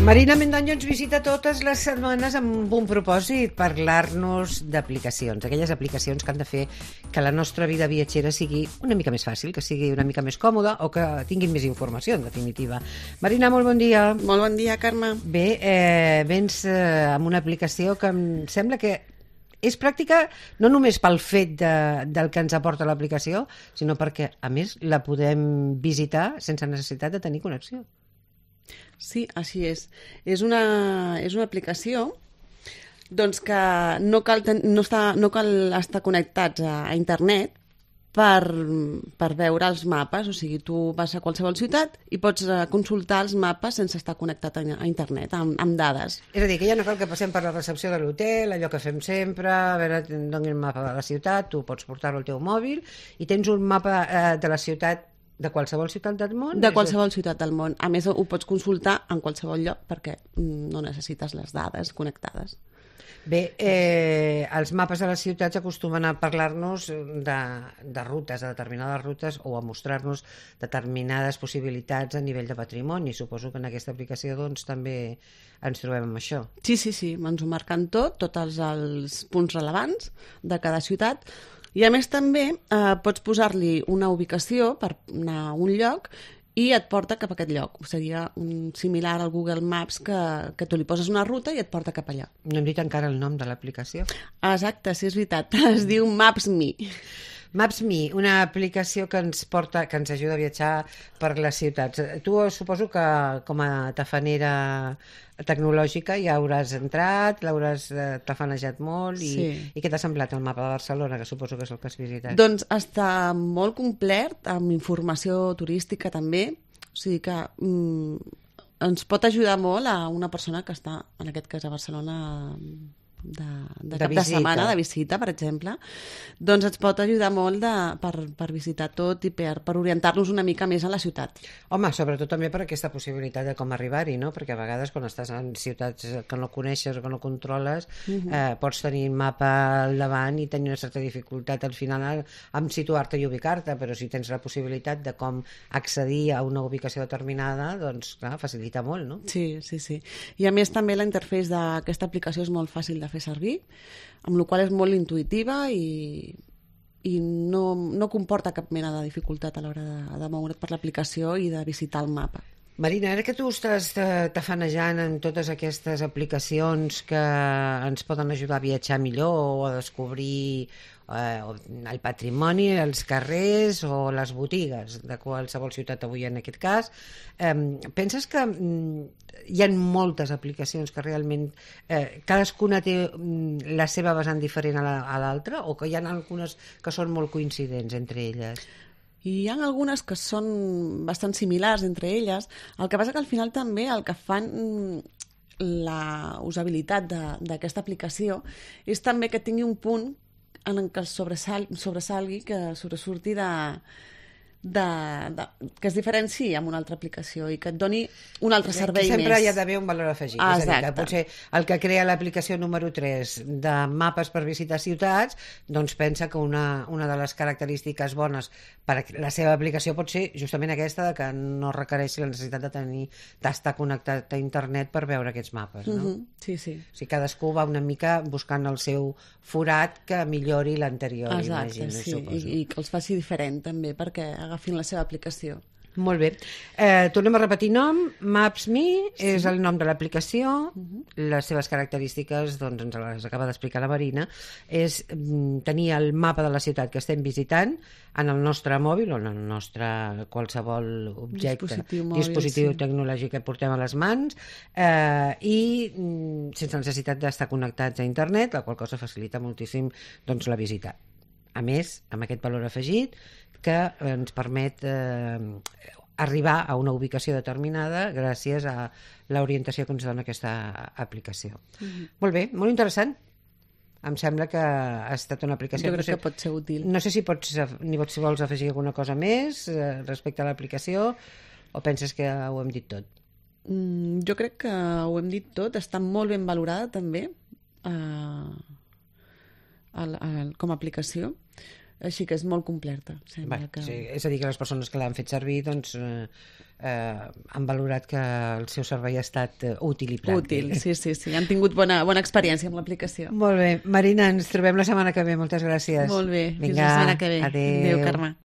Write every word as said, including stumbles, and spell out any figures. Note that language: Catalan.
Marina Mendaño ens visita totes les setmanes amb un propòsit, parlar-nos d'aplicacions, aquelles aplicacions que han de fer que la nostra vida viatgera sigui una mica més fàcil, que sigui una mica més còmoda o que tinguin més informació, en definitiva. Marina, molt bon dia. Molt bon dia, Carme. Bé, eh, vens eh, amb una aplicació que em sembla que és pràctica no només pel fet de, del que ens aporta l'aplicació, sinó perquè, a més, la podem visitar sense necessitat de tenir connexió. Sí, així és. És una, és una aplicació doncs, que no cal, ten, no, està, no cal estar connectats a, a internet per, per veure els mapes. O sigui, tu vas a qualsevol ciutat i pots consultar els mapes sense estar connectat a, a internet, amb, amb dades. És a dir, que ja no cal que passem per la recepció de l'hotel, allò que fem sempre, a veure, doni el mapa de la ciutat, tu pots portar-lo al teu mòbil i tens un mapa eh, de la ciutat de qualsevol ciutat del món? De qualsevol ciutat del món. A més, ho pots consultar en qualsevol lloc perquè no necessites les dades connectades. Bé, eh, els mapes de les ciutats acostumen a parlar-nos de, de rutes, de determinades rutes, o a mostrar-nos determinades possibilitats a nivell de patrimoni. Suposo que en aquesta aplicació doncs, també ens trobem amb això. Sí, sí, sí. Ens ho marquen tot, tots els, els punts relevants de cada ciutat. I a més també eh, pots posar-li una ubicació per anar a un lloc i et porta cap a aquest lloc. Seria un similar al Google Maps que, que tu li poses una ruta i et porta cap allà. No hem dit encara el nom de l'aplicació. Exacte, sí, és veritat. Es diu Maps.me. Maps.me, una aplicació que ens porta, que ens ajuda a viatjar per les ciutats. Tu suposo que com a tafanera tecnològica ja hauràs entrat, l'hauràs tafanejat molt i, sí. I què t'ha semblat el mapa de Barcelona, que suposo que és el que has visitat? Doncs està molt complet, amb informació turística també, o sigui que mm, ens pot ajudar molt a una persona que està, en aquest cas a Barcelona, de, de, de cap visita. de setmana, de visita, per exemple, doncs ens pot ajudar molt de, per, per visitar tot i per, per orientar-nos una mica més a la ciutat. Home, sobretot també per aquesta possibilitat de com arribar-hi, no? Perquè a vegades quan estàs en ciutats que no coneixes o que no controles, uh-huh. eh, pots tenir un mapa al davant i tenir una certa dificultat al final en situar-te i ubicar-te, però si tens la possibilitat de com accedir a una ubicació determinada, doncs clar, facilita molt, no? Sí, sí, sí. I a més també la interfeix d'aquesta aplicació és molt fàcil de fer servir, amb la qual és molt intuïtiva i, i no, no comporta cap mena de dificultat a l'hora de, de moure't per l'aplicació i de visitar el mapa. Marina, ara que tu estàs tafanejant en totes aquestes aplicacions que ens poden ajudar a viatjar millor o a descobrir eh, el patrimoni, els carrers o les botigues de qualsevol ciutat avui en aquest cas, eh, penses que mm, hi ha moltes aplicacions que realment eh, cadascuna té mm, la seva vessant diferent a l'altra o que hi ha algunes que són molt coincidents entre elles? I hi ha algunes que són bastant similars entre elles. El que passa que al final també el que fan la usabilitat d'aquesta aplicació és també que tingui un punt en què sobresal, sobresalgui, que sobresurti de, de, de, que es diferenciï amb una altra aplicació i que et doni un altre servei sempre més. Sempre hi ha d'haver un valor afegit. Ah, és a dir, que potser el que crea l'aplicació número tres de mapes per visitar ciutats, doncs pensa que una, una de les característiques bones per la seva aplicació pot ser justament aquesta, que no requereixi la necessitat de tenir d'estar connectat a internet per veure aquests mapes, no? Mm-hmm. Sí, sí. O sigui, cadascú va una mica buscant el seu forat que millori l'anterior, Exacte, imagino, sí. suposo. I, i que els faci diferent també, perquè agafin la seva aplicació. Molt bé. Eh, tornem a repetir nom. Maps.me sí. és el nom de l'aplicació. Uh-huh. Les seves característiques, doncs, ens les acaba d'explicar la Marina. És mm, tenir el mapa de la ciutat que estem visitant en el nostre mòbil o en el nostre qualsevol objecte, dispositiu, mòbil, dispositiu sí. tecnològic que portem a les mans eh, i mm, sense necessitat d'estar connectats a internet, la qual cosa facilita moltíssim doncs, la visita. A més, amb aquest valor afegit que ens permet eh, arribar a una ubicació determinada gràcies a l'orientació que ens dona aquesta aplicació. Mm-hmm. Molt bé, molt interessant. Em sembla que ha estat una aplicació... Jo crec no sé, que pot ser útil. No sé si pots, ni si vols afegir alguna cosa més eh, respecte a l'aplicació o penses que ho hem dit tot? Mm, jo crec que ho hem dit tot. Està molt ben valorada també eh, el, el, com a aplicació. així que és molt completa. Va, que... sí, és a dir, que les persones que l'han fet servir doncs, eh, eh, han valorat que el seu servei ha estat eh, útil i pràctic. Útil, sí, sí, sí. Han tingut bona, bona experiència amb l'aplicació. Molt bé. Marina, ens trobem la setmana que ve. Moltes gràcies. Molt bé. Vinga, Fins la setmana que ve. Adéu. Adéu, Carme.